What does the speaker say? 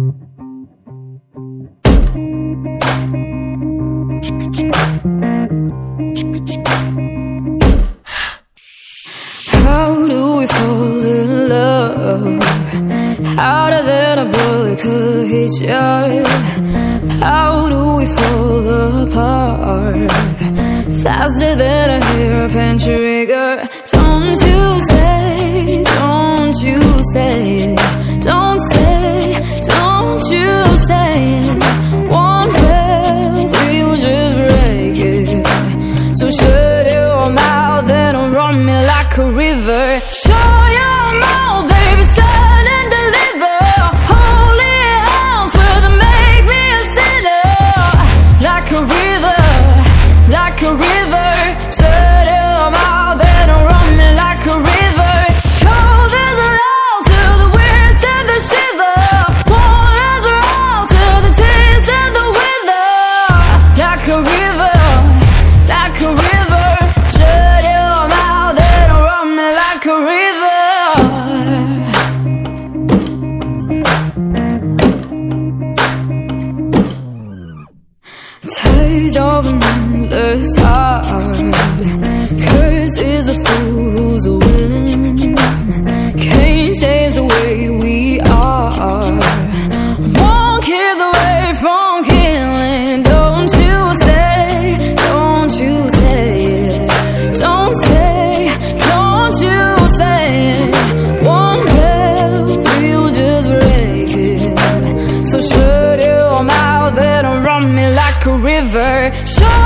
How do we fall in love? Harder than a bullet could hit you. How do we fall apart? Faster than a hairpin trigger. Don't you say, don't you say, don't say, don't you say it. One breath, we will just break it. So shut your mouth and run me like a river. Shut your mouth, baby, son, and deliver. Holy hands will make me a sinner. Like a river, like a river. Shut your mouth and run me like a river. Shoulders are loud to the winds and the shiver. Waters are out to the tears and the wither. Like a river, like a river. Shut your mouth and run me like a river. Tides of an endless heart. Cursed is the fool who's willing. Can't change the way we are. Won't keep away from killing. Don't you say, don't you say it. Don't say, don't you say it. One breath, we'll just break it. So shut your mouth and run me like a river. Shut